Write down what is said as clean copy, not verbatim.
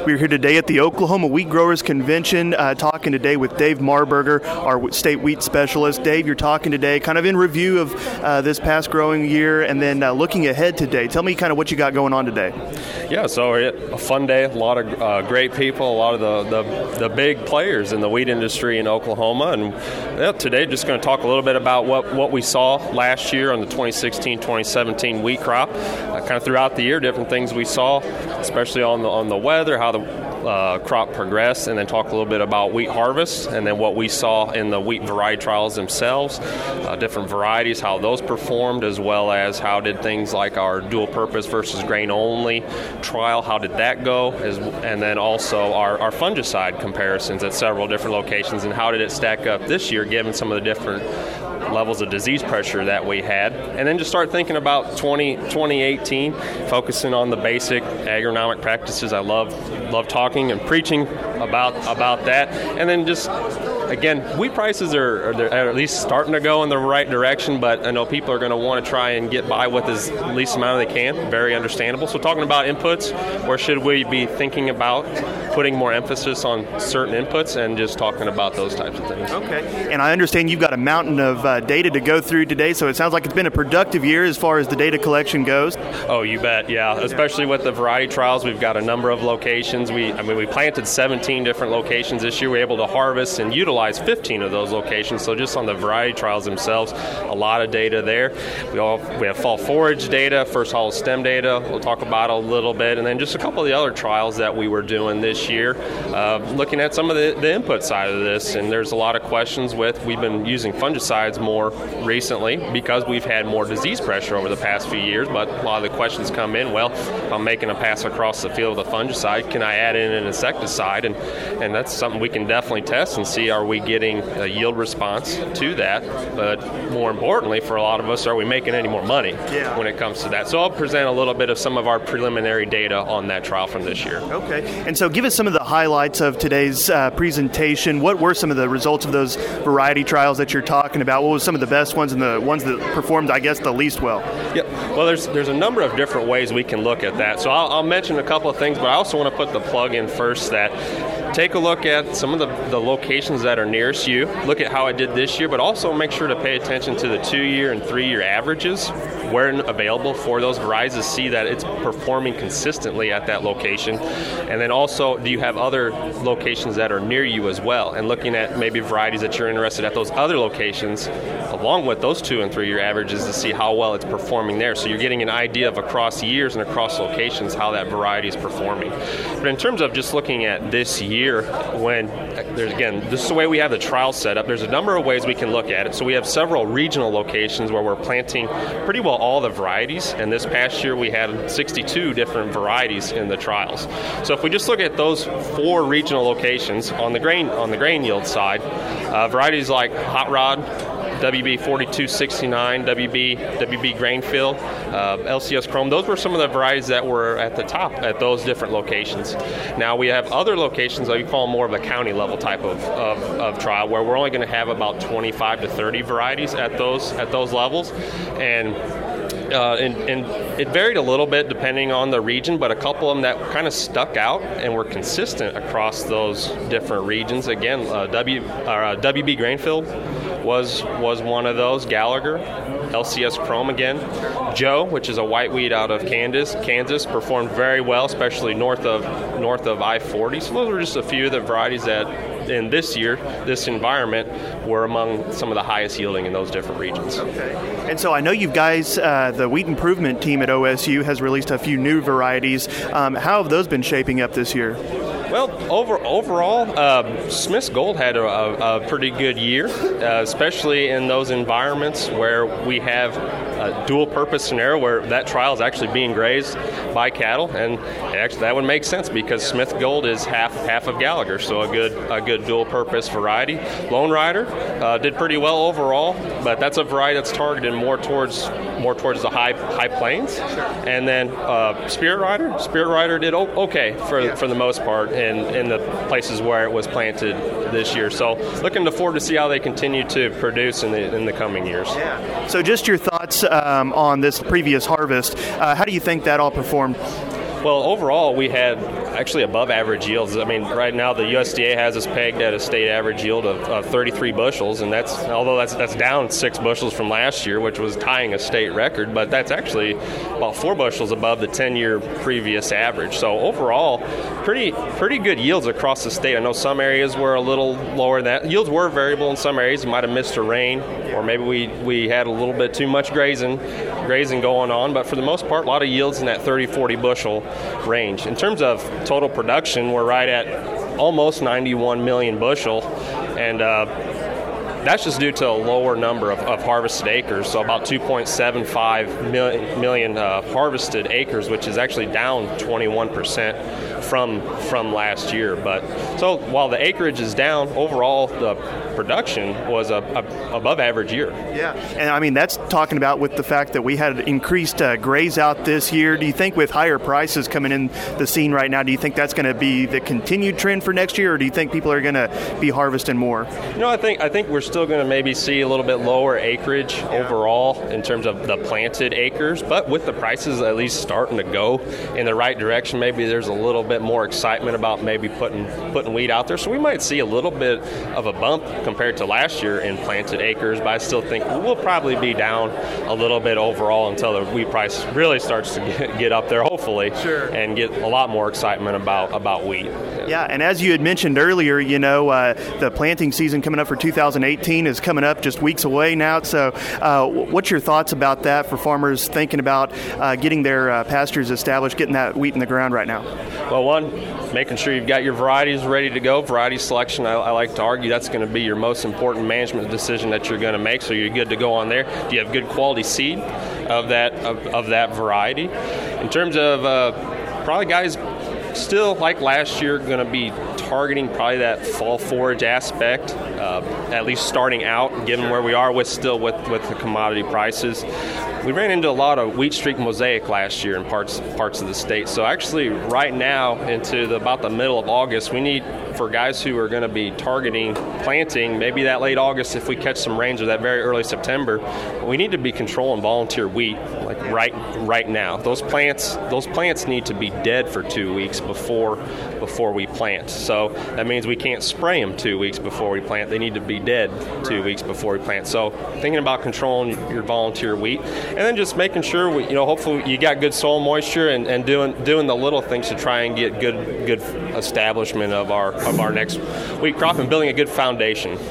We're here today at the Oklahoma Wheat Growers Convention, talking today with Dave Marburger, our state wheat specialist. Dave, you're talking today kind of in review of this past growing year and then looking ahead today. Tell me kind of what you got going on today. Yeah, so a fun day, a lot of great people, a lot of the big players in the wheat industry in Oklahoma. And today just going to talk a little bit about what we saw last year on the 2016-2017 wheat crop. Kind of throughout the year, different things we saw, especially on the weather, how the crop progressed, and then talk a little bit about wheat harvest, and then what we saw in the wheat variety trials themselves, different varieties, how those performed, as well as how did things like our dual purpose versus grain only trial, how did that go, and then also our fungicide comparisons at several different locations, and how did it stack up this year given some of the different levels of disease pressure that we had. And then just start thinking about 2018, focusing on the basic agronomic practices. I love talking and preaching about that. And then just, again, wheat prices are at least starting to go in the right direction, but I know people are going to want to try and get by with as least amount they can. Very understandable. So talking about inputs, where should we be thinking about putting more emphasis on certain inputs, and just talking about those types of things. Okay. And I understand you've got a mountain of data to go through today, so it sounds like it's been a productive year as far as the data collection goes. Oh, you bet, yeah. Especially with the variety trials, we've got a number of locations. We planted 17 different locations this year. We were able to harvest and utilize 15 of those locations. So just on the variety trials themselves, a lot of data there. We have fall forage data, first hollow stem data. We'll talk about a little bit, and then just a couple of the other trials that we were doing this year, looking at some of the input side of this. And there's a lot of questions we've been using fungicides more recently because we've had more disease pressure over the past few years, but a lot of the questions come in, well, if I'm making a pass across the field with a fungicide, can I add in an insecticide? And that's something we can definitely test and see, are we getting a yield response to that? But more importantly, for a lot of us, are we making any more money when it comes to that? So I'll present a little bit of some of our preliminary data on that trial from this year. Okay. And so give us some of the highlights of today's presentation. What were some of the results of those variety trials that you're talking about? What was some of the best ones and the ones that performed, I guess, the least well? Yep. Well, there's a number of different ways we can look at that. So I'll mention a couple of things, but I also want to put the plug in first that take a look at some of the locations that are nearest you. Look at how it did this year, but also make sure to pay attention to the 2-year and 3-year averages where available for those varieties to see that it's performing consistently at that location. And then also, do you have other locations that are near you as well? And looking at maybe varieties that you're interested at those other locations, along with those 2- and 3-year averages, to see how well it's performing there. So you're getting an idea of across years and across locations how that variety is performing. But in terms of just looking at this year, when this is the way we have the trial set up, there's a number of ways we can look at it. So we have several regional locations where we're planting pretty well all the varieties, and this past year we had 62 different varieties in the trials. So if we just look at those 4 regional locations on the grain yield side, varieties like Hot Rod, WB 4269, WB Grainfield, LCS Chrome, those were some of the varieties that were at the top at those different locations. Now we have other locations that we call more of a county level type of trial, where we're only going to have about 25 to 30 varieties at those levels. And it varied a little bit depending on the region, but a couple of them that kind of stuck out and were consistent across those different regions. Again, WB Grainfield was one of those. Gallagher, LCS Chrome again. Joe, which is a white wheat out of Kansas, performed very well, especially north of I-40. So those were just a few of the varieties that in this year, this environment, were among some of the highest yielding in those different regions. Okay. And so I know you guys, the Wheat Improvement team at OSU has released a few new varieties. How have those been shaping up this year? Well, overall, Smith's Gold had a pretty good year, especially in those environments where we have a dual-purpose scenario where that trial is actually being grazed by cattle, and actually that would make sense because Smith Gold is half of Gallagher, so a good dual-purpose variety. Lone Rider did pretty well overall, but that's a variety that's targeted more towards the high plains, and then Spirit Rider did okay for the most part in the places where it was planted this year. So looking forward to see how they continue to produce in the coming years. Yeah. So just your thoughts on this previous harvest. How do you think that all performed? Well, overall, we had actually above average yields. I mean, right now the USDA has us pegged at a state average yield of 33 bushels, and although that's down 6 bushels from last year, which was tying a state record, but that's actually about 4 bushels above the 10-year previous average. So overall, pretty good yields across the state. I know some areas were a little lower than that. Yields were variable in some areas. You might have missed a rain, or maybe we had a little bit too much grazing going on, but for the most part, a lot of yields in that 30-40 bushel range. In terms of total production, we're right at almost 91 million bushel, and that's just due to a lower number of harvested acres, so about 2.75 million harvested acres, which is actually down 21% from last year. But so while the acreage is down, overall the production was above average year. Yeah, and I mean that's talking about with the fact that we had increased graze out this year. Do you think with higher prices coming in the scene right now, do you think that's going to be the continued trend for next year, or do you think people are going to be harvesting more? I think we're still going to maybe see a little bit lower acreage overall in terms of the planted acres, but with the prices at least starting to go in the right direction, maybe there's a little bit more excitement about maybe putting wheat out there. So we might see a little bit of a bump compared to last year in planted acres, but I still think we'll probably be down a little bit overall until the wheat price really starts to get up there, hopefully, sure, and get a lot more excitement about wheat. Yeah, and as you had mentioned earlier, the planting season coming up for 2018 is coming up just weeks away now. So what's your thoughts about that for farmers thinking about getting their pastures established, getting that wheat in the ground right now? Well, one, making sure you've got your varieties ready to go. Variety selection, I like to argue, that's going to be your most important management decision that you're going to make, so you're good to go on there. Do you have good quality seed of that variety? In terms of probably guys still, like last year, going to be targeting probably that fall forage aspect, at least starting out, given where we are with the commodity prices. We ran into a lot of wheat streak mosaic last year in parts of the state. So actually right now into about the middle of August, we need, for guys who are going to be targeting planting, maybe that late August if we catch some rains, or that very early September, we need to be controlling volunteer wheat like right now. Those plants need to be dead for 2 weeks before we plant. So that means we can't spray them 2 weeks before we plant. They need to be dead 2 weeks before we plant. So thinking about controlling your volunteer wheat, and then just making sure hopefully you got good soil moisture, and doing the little things to try and get good establishment of our next wheat crop and building a good foundation.